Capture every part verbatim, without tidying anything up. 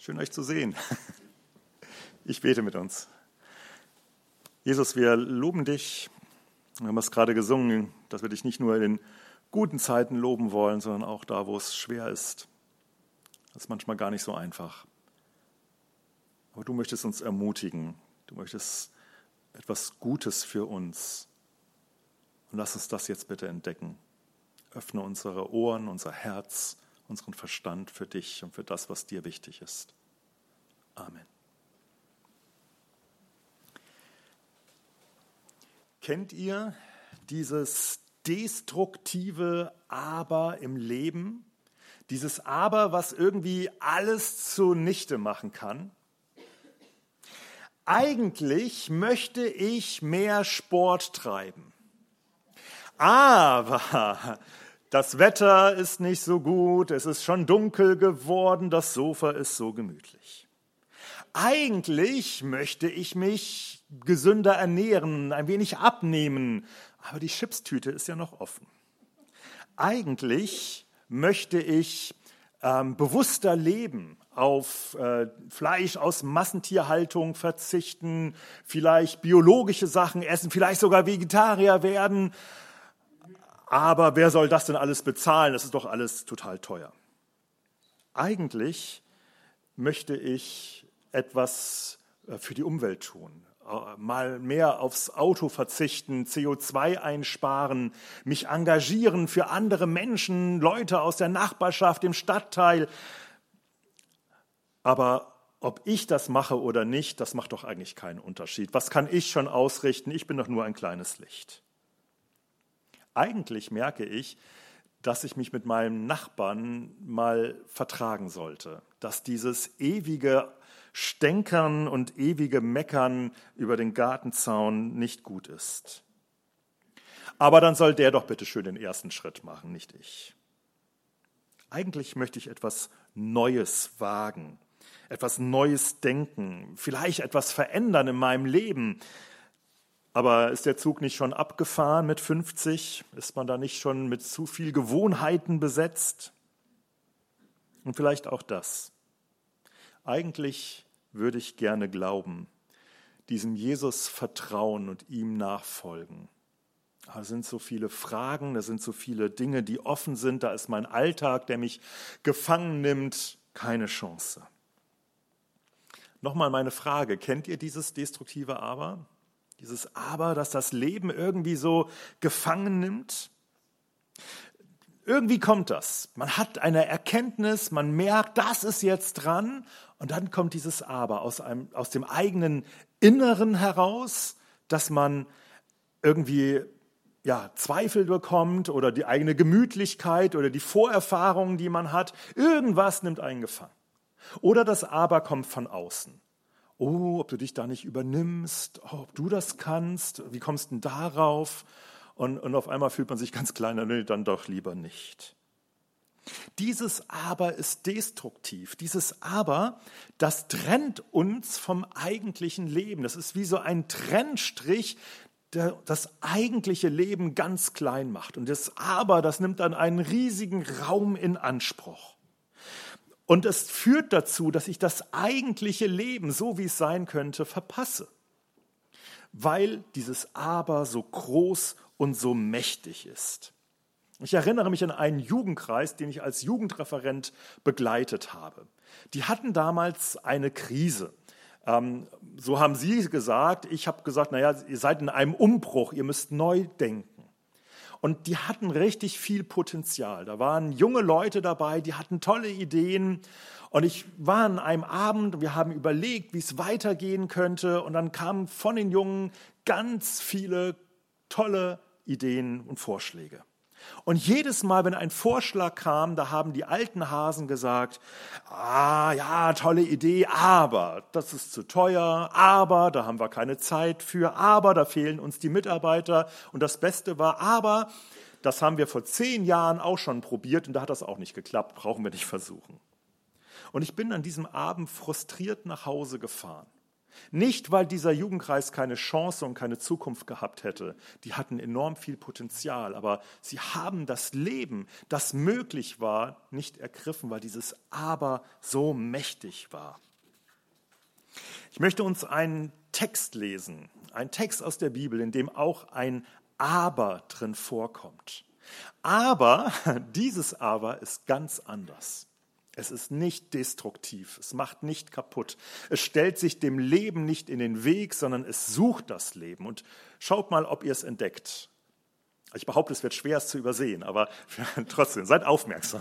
Schön, euch zu sehen. Ich bete mit uns. Jesus, wir loben dich. Wir haben es gerade gesungen, dass wir dich nicht nur in den guten Zeiten loben wollen, sondern auch da, wo es schwer ist. Das ist manchmal gar nicht so einfach. Aber du möchtest uns ermutigen. Du möchtest etwas Gutes für uns. Und lass uns das jetzt bitte entdecken. Öffne unsere Ohren, unser Herz, unseren Verstand für dich und für das, was dir wichtig ist. Amen. Kennt ihr dieses destruktive Aber im Leben? Dieses Aber, was irgendwie alles zunichte machen kann? Eigentlich möchte ich mehr Sport treiben. Aber das Wetter ist nicht so gut, es ist schon dunkel geworden, das Sofa ist so gemütlich. Eigentlich möchte ich mich gesünder ernähren, ein wenig abnehmen, aber die Chipstüte ist ja noch offen. Eigentlich möchte ich ähm, bewusster leben, auf äh, Fleisch aus Massentierhaltung verzichten, vielleicht biologische Sachen essen, vielleicht sogar Vegetarier werden. Aber wer soll das denn alles bezahlen? Das ist doch alles total teuer. Eigentlich möchte ich etwas für die Umwelt tun. Mal mehr aufs Auto verzichten, C O zwei einsparen, mich engagieren für andere Menschen, Leute aus der Nachbarschaft, im Stadtteil. Aber ob ich das mache oder nicht, das macht doch eigentlich keinen Unterschied. Was kann ich schon ausrichten? Ich bin doch nur ein kleines Licht. Eigentlich merke ich, dass ich mich mit meinem Nachbarn mal vertragen sollte, dass dieses ewige Stänkern und ewige Meckern über den Gartenzaun nicht gut ist. Aber dann soll der doch bitte schön den ersten Schritt machen, nicht ich. Eigentlich möchte ich etwas Neues wagen, etwas Neues denken, vielleicht etwas verändern in meinem Leben. Aber ist der Zug nicht schon abgefahren mit fünfzig? Ist man da nicht schon mit zu viel Gewohnheiten besetzt? Und vielleicht auch das. Eigentlich würde ich gerne glauben, diesem Jesus vertrauen und ihm nachfolgen. Da sind so viele Fragen, da sind so viele Dinge, die offen sind. Da ist mein Alltag, der mich gefangen nimmt. Keine Chance. Nochmal meine Frage, kennt ihr dieses destruktive Aber? Dieses Aber, das das Leben irgendwie so gefangen nimmt. Irgendwie kommt das. Man hat eine Erkenntnis, man merkt, das ist jetzt dran. Und dann kommt dieses Aber aus, einem, aus dem eigenen Inneren heraus, dass man irgendwie ja, Zweifel bekommt oder die eigene Gemütlichkeit oder die Vorerfahrungen, die man hat. Irgendwas nimmt einen gefangen. Oder das Aber kommt von außen. Oh, ob du dich da nicht übernimmst, oh, ob du das kannst, wie kommst du denn darauf? Und, und auf einmal fühlt man sich ganz klein, nee, dann doch lieber nicht. Dieses Aber ist destruktiv. Dieses Aber, das trennt uns vom eigentlichen Leben. Das ist wie so ein Trennstrich, der das eigentliche Leben ganz klein macht. Und das Aber, das nimmt dann einen riesigen Raum in Anspruch. Und es führt dazu, dass ich das eigentliche Leben, so wie es sein könnte, verpasse. Weil dieses Aber so groß und so mächtig ist. Ich erinnere mich an einen Jugendkreis, den ich als Jugendreferent begleitet habe. Die hatten damals eine Krise. Ähm, so haben sie gesagt. Ich habe gesagt, naja, ihr seid in einem Umbruch, ihr müsst neu denken. Und die hatten richtig viel Potenzial. Da waren junge Leute dabei, die hatten tolle Ideen. Und ich war an einem Abend und wir haben überlegt, wie es weitergehen könnte. Und dann kamen von den Jungen ganz viele tolle Ideen und Vorschläge. Und jedes Mal, wenn ein Vorschlag kam, da haben die alten Hasen gesagt, ah ja, tolle Idee, aber das ist zu teuer, aber da haben wir keine Zeit für, aber da fehlen uns die Mitarbeiter. Und das Beste war, aber das haben wir vor zehn Jahren auch schon probiert und da hat das auch nicht geklappt, brauchen wir nicht versuchen. Und ich bin an diesem Abend frustriert nach Hause gefahren. Nicht, weil dieser Jugendkreis keine Chance und keine Zukunft gehabt hätte. Die hatten enorm viel Potenzial, aber sie haben das Leben, das möglich war, nicht ergriffen, weil dieses Aber so mächtig war. Ich möchte uns einen Text lesen, einen Text aus der Bibel, in dem auch ein Aber drin vorkommt. Aber dieses Aber ist ganz anders. Es ist nicht destruktiv, es macht nicht kaputt. Es stellt sich dem Leben nicht in den Weg, sondern es sucht das Leben. Und schaut mal, ob ihr es entdeckt. Ich behaupte, es wird schwer, es zu übersehen, aber trotzdem, seid aufmerksam.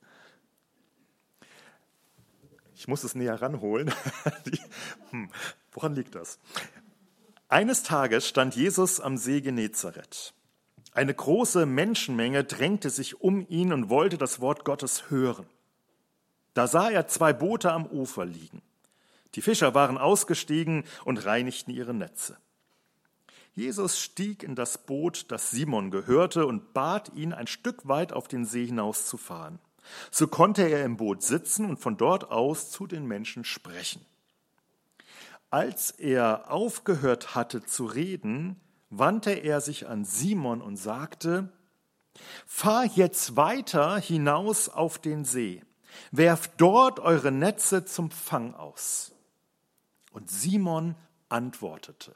Ich muss es näher ranholen. hm, woran liegt das? Eines Tages stand Jesus am See Genezareth. Eine große Menschenmenge drängte sich um ihn und wollte das Wort Gottes hören. Da sah er zwei Boote am Ufer liegen. Die Fischer waren ausgestiegen und reinigten ihre Netze. Jesus stieg in das Boot, das Simon gehörte, und bat ihn, ein Stück weit auf den See hinauszufahren. So konnte er im Boot sitzen und von dort aus zu den Menschen sprechen. Als er aufgehört hatte zu reden, wandte er sich an Simon und sagte: Fahr jetzt weiter hinaus auf den See. Werft dort eure Netze zum Fang aus. Und Simon antwortete: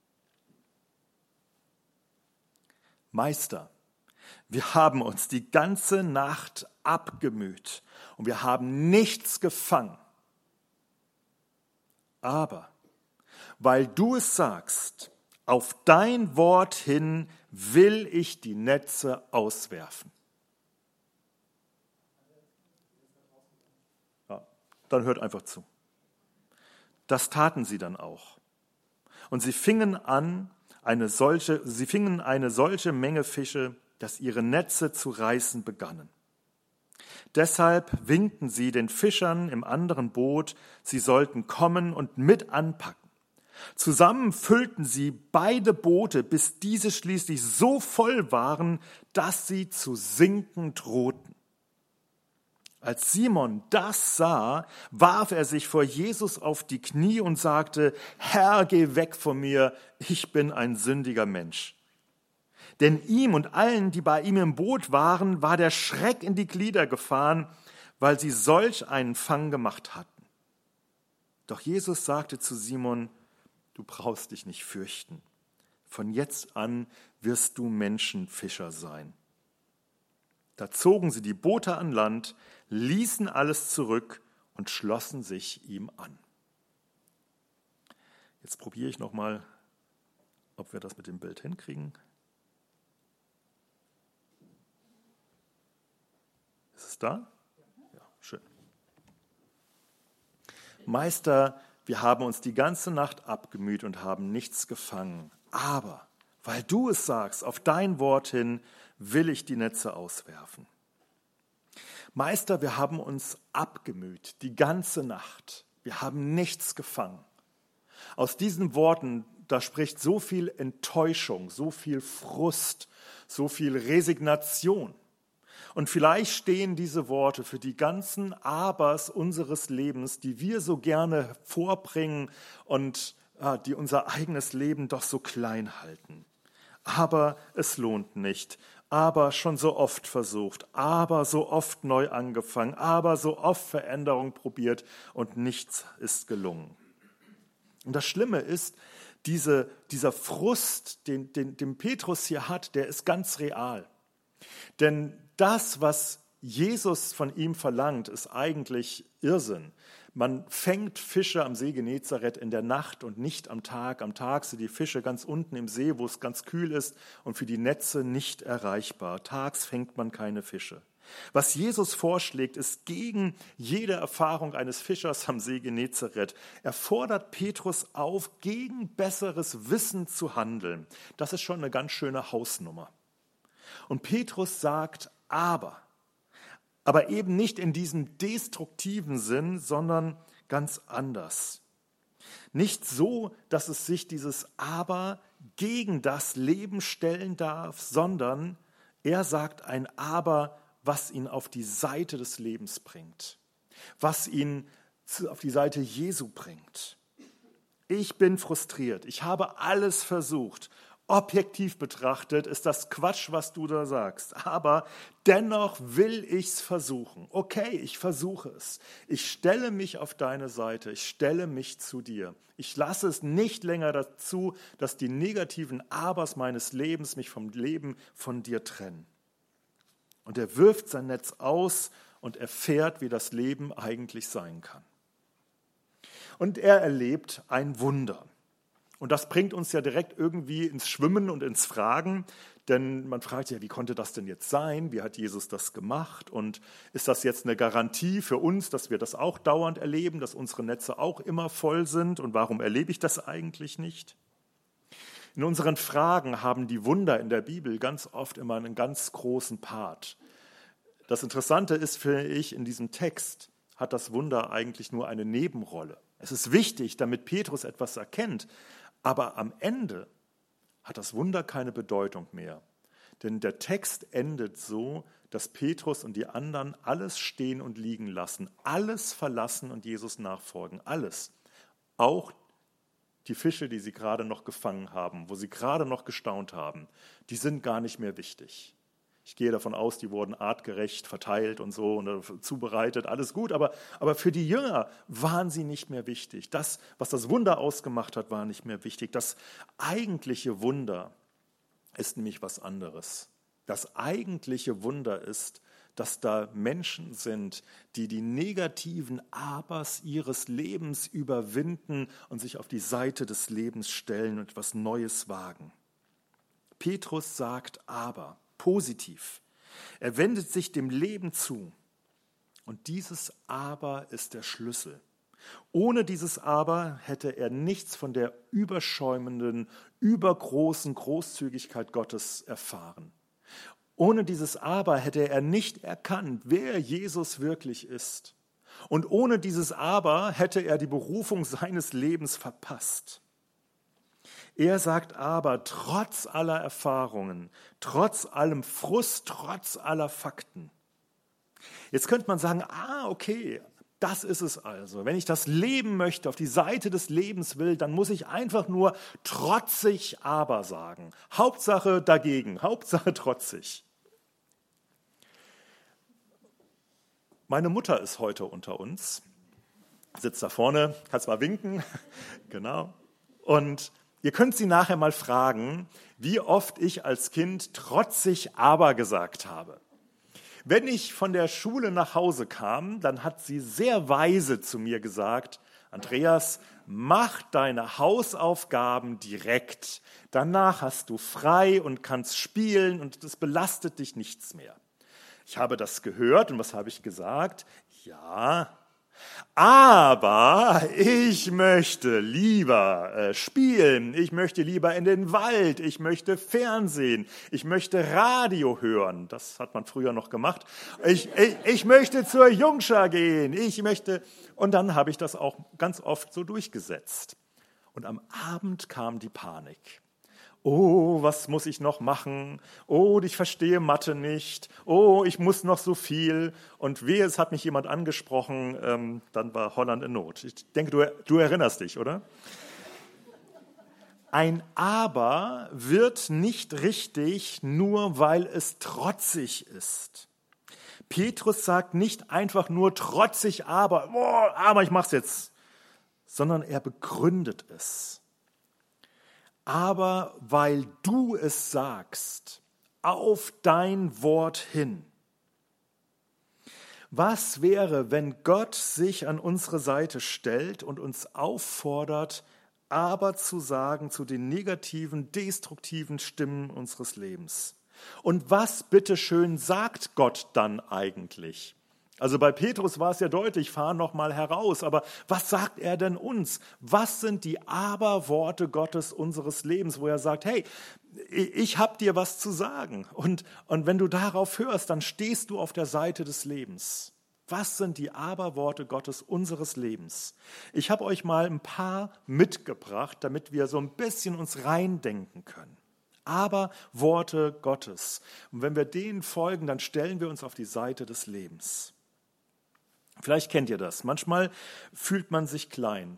Meister, wir haben uns die ganze Nacht abgemüht und wir haben nichts gefangen. Aber weil du es sagst, auf dein Wort hin will ich die Netze auswerfen. Dann hört einfach zu. Das taten sie dann auch. Und sie fingen an, eine solche, sie fingen eine solche Menge Fische, dass ihre Netze zu reißen begannen. Deshalb winkten sie den Fischern im anderen Boot, sie sollten kommen und mit anpacken. Zusammen füllten sie beide Boote, bis diese schließlich so voll waren, dass sie zu sinken drohten. Als Simon das sah, warf er sich vor Jesus auf die Knie und sagte: Herr, geh weg von mir, ich bin ein sündiger Mensch. Denn ihm und allen, die bei ihm im Boot waren, war der Schreck in die Glieder gefahren, weil sie solch einen Fang gemacht hatten. Doch Jesus sagte zu Simon: Du brauchst dich nicht fürchten. Von jetzt an wirst du Menschenfischer sein. Da zogen sie die Boote an Land, ließen alles zurück und schlossen sich ihm an. Jetzt probiere ich nochmal, ob wir das mit dem Bild hinkriegen. Ist es da? Ja, schön. Meister, wir haben uns die ganze Nacht abgemüht und haben nichts gefangen. Aber weil du es sagst, auf dein Wort hin will ich die Netze auswerfen. Meister, wir haben uns abgemüht die ganze Nacht. Wir haben nichts gefangen. Aus diesen Worten, da spricht so viel Enttäuschung, so viel Frust, so viel Resignation. Und vielleicht stehen diese Worte für die ganzen Abers unseres Lebens, die wir so gerne vorbringen und äh, die unser eigenes Leben doch so klein halten. Aber es lohnt nicht. Aber schon so oft versucht, aber so oft neu angefangen, aber so oft Veränderung probiert und nichts ist gelungen. Und das Schlimme ist, diese, dieser Frust, den, den, den Petrus hier hat, der ist ganz real. Denn das, was Jesus von ihm verlangt, ist eigentlich Irrsinn. Man fängt Fische am See Genezareth in der Nacht und nicht am Tag. Am Tag sind die Fische ganz unten im See, wo es ganz kühl ist und für die Netze nicht erreichbar. Tags fängt man keine Fische. Was Jesus vorschlägt, ist gegen jede Erfahrung eines Fischers am See Genezareth. Er fordert Petrus auf, gegen besseres Wissen zu handeln. Das ist schon eine ganz schöne Hausnummer. Und Petrus sagt, aber, aber eben nicht in diesem destruktiven Sinn, sondern ganz anders. Nicht so, dass es sich dieses Aber gegen das Leben stellen darf, sondern er sagt ein Aber, was ihn auf die Seite des Lebens bringt, was ihn auf die Seite Jesu bringt. ich bin frustriert, ich habe alles versucht. Objektiv betrachtet ist das Quatsch, was du da sagst, aber dennoch will ich's versuchen. Okay, ich versuche es. Ich stelle mich auf deine Seite, ich stelle mich zu dir. Ich lasse es nicht länger dazu, dass die negativen Abers meines Lebens mich vom Leben von dir trennen. Und er wirft sein Netz aus und erfährt, wie das Leben eigentlich sein kann. Und er erlebt ein Wunder. Und das bringt uns ja direkt irgendwie ins Schwimmen und ins Fragen, denn man fragt ja, wie konnte das denn jetzt sein? Wie hat Jesus das gemacht? Und ist das jetzt eine Garantie für uns, dass wir das auch dauernd erleben, dass unsere Netze auch immer voll sind? Und warum erlebe ich das eigentlich nicht? In unseren Fragen haben die Wunder in der Bibel ganz oft immer einen ganz großen Part. Das Interessante ist, finde ich, in diesem Text hat das Wunder eigentlich nur eine Nebenrolle. Es ist wichtig, damit Petrus etwas erkennt, aber am Ende hat das Wunder keine Bedeutung mehr. Denn der Text endet so, dass Petrus und die anderen alles stehen und liegen lassen, alles verlassen und Jesus nachfolgen, alles. Auch die Fische, die sie gerade noch gefangen haben, wo sie gerade noch gestaunt haben, die sind gar nicht mehr wichtig. Ich gehe davon aus, die wurden artgerecht verteilt und so und zubereitet, alles gut, aber, aber für die Jünger waren sie nicht mehr wichtig. Das, was das Wunder ausgemacht hat, war nicht mehr wichtig. Das eigentliche Wunder ist nämlich was anderes. Das eigentliche Wunder ist, dass da Menschen sind, die die negativen Abers ihres Lebens überwinden und sich auf die Seite des Lebens stellen und etwas Neues wagen. Petrus sagt aber, positiv. Er wendet sich dem Leben zu. Und dieses Aber ist der Schlüssel. Ohne dieses Aber hätte er nichts von der überschäumenden, übergroßen Großzügigkeit Gottes erfahren. Ohne dieses Aber hätte er nicht erkannt, wer Jesus wirklich ist. Und ohne dieses Aber hätte er die Berufung seines Lebens verpasst. Er sagt aber, trotz aller Erfahrungen, trotz allem Frust, trotz aller Fakten. Jetzt könnte man sagen, ah, okay, das ist es also. Wenn ich das Leben möchte, auf die Seite des Lebens will, dann muss ich einfach nur trotzig aber sagen. Hauptsache dagegen, Hauptsache trotzig. Meine Mutter ist heute unter uns, sitzt da vorne, kannst mal winken, genau. Und ihr könnt sie nachher mal fragen, wie oft ich als Kind trotzig aber gesagt habe. Wenn ich von der Schule nach Hause kam, dann hat sie sehr weise zu mir gesagt, Andreas, mach deine Hausaufgaben direkt. Danach hast du frei und kannst spielen und es belastet dich nichts mehr. Ich habe das gehört und was habe ich gesagt? Ja, aber ich möchte lieber äh, spielen, ich möchte lieber in den Wald, ich möchte Fernsehen, ich möchte Radio hören, das hat man früher noch gemacht, ich, ich, ich möchte zur Jungschar gehen, ich möchte, und dann habe ich das auch ganz oft so durchgesetzt. Und am Abend kam die Panik. Oh, was muss ich noch machen? Oh, ich verstehe Mathe nicht. Oh, ich muss noch so viel. Und wehe, es hat mich jemand angesprochen, ähm, dann war Holland in Not. Ich denke, du, du erinnerst dich, oder? Ein Aber wird nicht richtig, nur weil es trotzig ist. Petrus sagt nicht einfach nur trotzig, aber, oh, aber ich mach's jetzt, sondern er begründet es. Aber weil du es sagst, auf dein Wort hin. Was wäre, wenn Gott sich an unsere Seite stellt und uns auffordert, aber zu sagen zu den negativen, destruktiven Stimmen unseres Lebens? Und was, bitteschön, sagt Gott dann eigentlich? Also bei Petrus war es ja deutlich, fahr noch mal heraus, aber was sagt er denn uns? Was sind die Aberworte Gottes unseres Lebens, wo er sagt, hey, ich habe dir was zu sagen und, und wenn du darauf hörst, dann stehst du auf der Seite des Lebens. Was sind die Aberworte Gottes unseres Lebens? Ich habe euch mal ein paar mitgebracht, damit wir so ein bisschen uns reindenken können. Aberworte Gottes. Und wenn wir denen folgen, dann stellen wir uns auf die Seite des Lebens. Vielleicht kennt ihr das. Manchmal fühlt man sich klein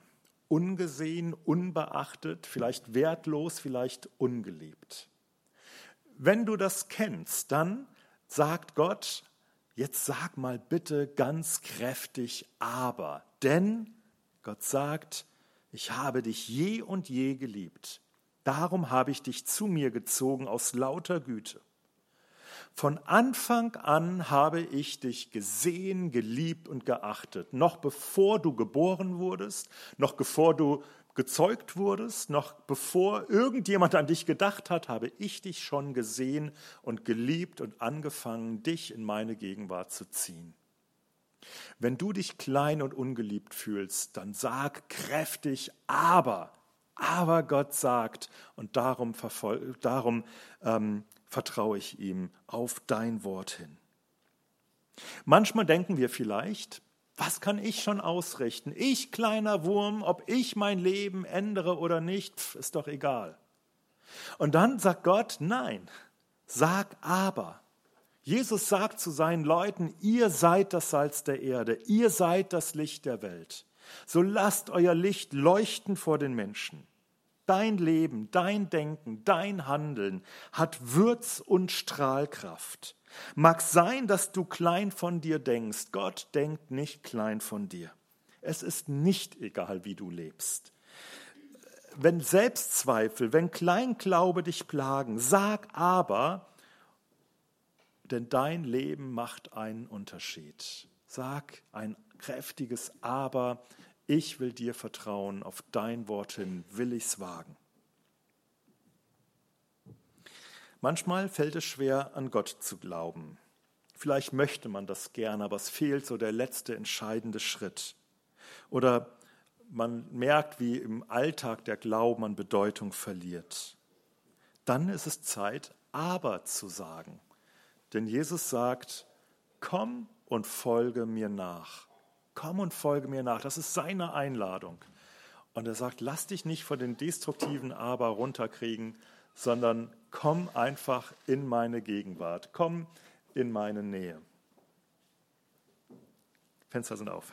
ungesehen, unbeachtet, vielleicht wertlos, vielleicht ungeliebt. Wenn du das kennst, dann sagt Gott, jetzt sag mal bitte ganz kräftig aber, denn Gott sagt, ich habe dich je und je geliebt, darum habe ich dich zu mir gezogen aus lauter Güte. Von Anfang an habe ich dich gesehen, geliebt und geachtet. Noch bevor du geboren wurdest, noch bevor du gezeugt wurdest, noch bevor irgendjemand an dich gedacht hat, habe ich dich schon gesehen und geliebt und angefangen, dich in meine Gegenwart zu ziehen. Wenn du dich klein und ungeliebt fühlst, dann sag kräftig, aber, aber Gott sagt, und darum, verfol- darum ähm, vertraue ich ihm auf dein Wort hin. Manchmal denken wir vielleicht, was kann ich schon ausrichten? Ich, kleiner Wurm, ob ich mein Leben ändere oder nicht, pf, ist doch egal. Und dann sagt Gott, nein, sag aber. Jesus sagt zu seinen Leuten, ihr seid das Salz der Erde, ihr seid das Licht der Welt. So lasst euer Licht leuchten vor den Menschen. Dein Leben, dein Denken, dein Handeln hat Würz und Strahlkraft. Mag sein, dass du klein von dir denkst. Gott denkt nicht klein von dir. Es ist nicht egal, wie du lebst. Wenn Selbstzweifel, wenn Kleinglaube dich plagen, sag aber, denn dein Leben macht einen Unterschied. Sag ein kräftiges Aber. Ich will dir vertrauen, auf dein Wort hin will ich's wagen. Manchmal fällt es schwer, an Gott zu glauben. Vielleicht möchte man das gern, aber es fehlt so der letzte entscheidende Schritt. Oder man merkt, wie im Alltag der Glauben an Bedeutung verliert. Dann ist es Zeit, aber zu sagen. Denn Jesus sagt, komm und folge mir nach. Komm und folge mir nach. Das ist seine Einladung. Und er sagt, lass dich nicht von den destruktiven Aber runterkriegen, sondern komm einfach in meine Gegenwart. Komm in meine Nähe. Fenster sind auf.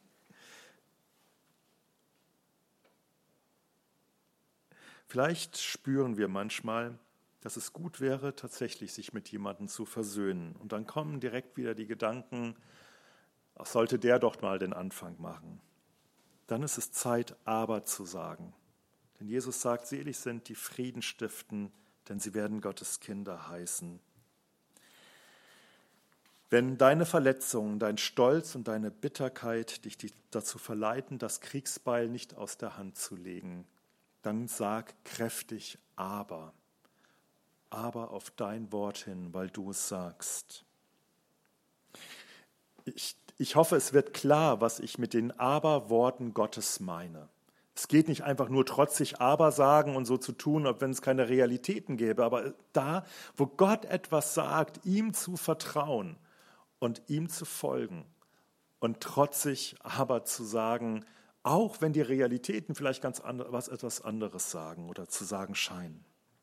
Vielleicht spüren wir manchmal, dass es gut wäre, tatsächlich sich mit jemandem zu versöhnen. Und dann kommen direkt wieder die Gedanken, ach, sollte der doch mal den Anfang machen. Dann ist es Zeit, aber zu sagen. Denn Jesus sagt, selig sind die Frieden stiften, denn sie werden Gottes Kinder heißen. Wenn deine Verletzungen, dein Stolz und deine Bitterkeit dich dazu verleiten, das Kriegsbeil nicht aus der Hand zu legen, dann sag kräftig aber. Aber auf dein Wort hin, weil du es sagst. Ich, ich hoffe, es wird klar, was ich mit den Aber-Worten Gottes meine. Es geht nicht einfach nur trotzig Aber sagen und so zu tun, als wenn es keine Realitäten gäbe, aber da, wo Gott etwas sagt, ihm zu vertrauen und ihm zu folgen und trotzig Aber zu sagen, auch wenn die Realitäten vielleicht ganz andere, was etwas anderes sagen oder zu sagen scheinen.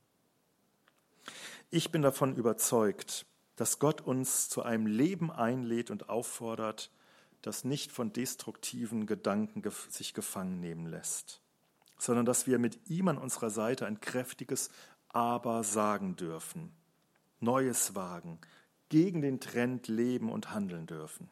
Ich bin davon überzeugt, dass Gott uns zu einem Leben einlädt und auffordert, das nicht von destruktiven Gedanken sich gefangen nehmen lässt, sondern dass wir mit ihm an unserer Seite ein kräftiges Aber sagen dürfen, Neues wagen, gegen den Trend leben und handeln dürfen.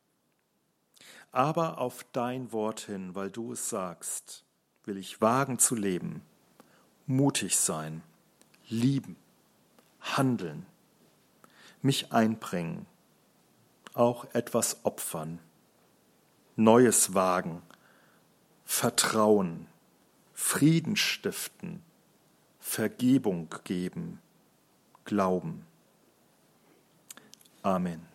Aber auf dein Wort hin, weil du es sagst, will ich wagen zu leben, mutig sein, lieben, handeln, mich einbringen, auch etwas opfern, Neues wagen, Vertrauen, Frieden stiften, Vergebung geben, Glauben. Amen.